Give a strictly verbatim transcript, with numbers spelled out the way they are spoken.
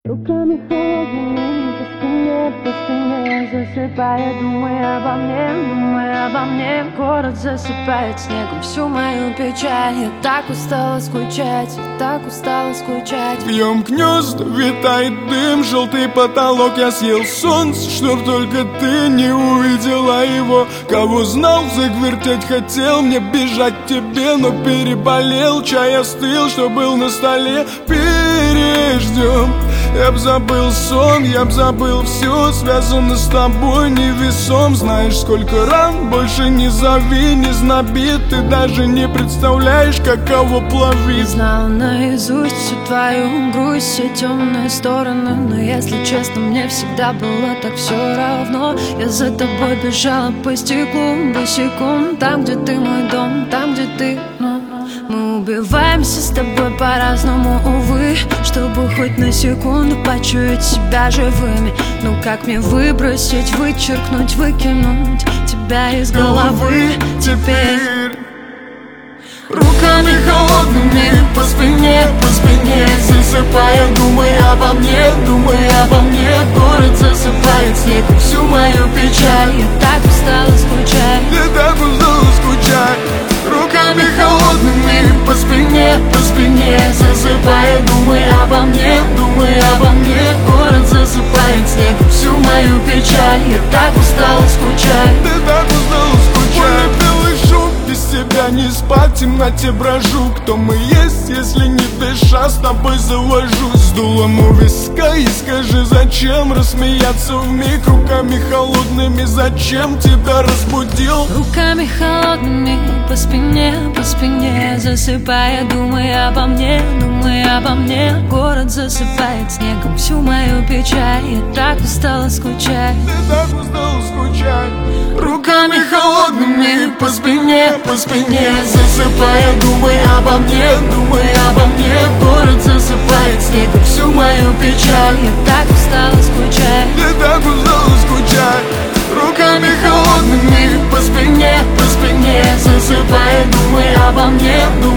Руками холодными по спине, по спине засыпая, думая обо мне, думая обо мне. Город засыпает снегом всю мою печаль. Я так устала скучать, я так устала скучать. Пьем гнезда, витает дым, желтый потолок. Я съел солнце, чтоб только ты не увидела его. Кого знал, завертеть хотел, мне бежать к тебе, но переболел. Чай остыл, что был на столе, переждем. Я б забыл сон, я б забыл все, связано с тобой невесом. Знаешь, сколько ран, больше не зови, не знобит. Ты даже не представляешь, каково плавить. Знала наизусть всю твою грусть, все темные стороны. Но если честно, мне всегда было так все равно. Я за тобой бежала по стеклу, босиком. Там, где ты мой дом, там, где ты, ну. Мы убиваемся с тобой по-разному, увы, чтобы хоть на секунду почуять себя живыми. Ну как мне выбросить, вычеркнуть, выкинуть тебя из головы теперь? Руками холодными по спине, по спине засыпая, думая обо мне, думая обо мне. Город засыпает снегом всю мою печаль. Я так устала скучать, Я так устала скучать. Руками холодными по спине, по спине засыпая, думая обо мне, думая обо мне. Город засыпает снегом всю мою печаль. Я так устала скучать, я так устала скучать. Белый шум, без тебя не спать, в темноте брожу. Кто мы есть, если не дыша, с тобой завожусь. С дулом у виска и скажи, зачем рассмеяться вмиг? Руками холодными, зачем тебя разбудил? руками холодными по спине, по спине засыпая, думая обо мне, думая обо мне. Город засыпает снегом всю мою печаль. Я так устала скучать, Я так устала скучать. Руками холодными по спине, по спине засыпая, думая обо мне, думая обо мне. Город засыпает снегом всю мою печаль. я так устала скучать. Я так устала скучать. Руками холодными по спине, по спине засыпая, думая обо мне, думая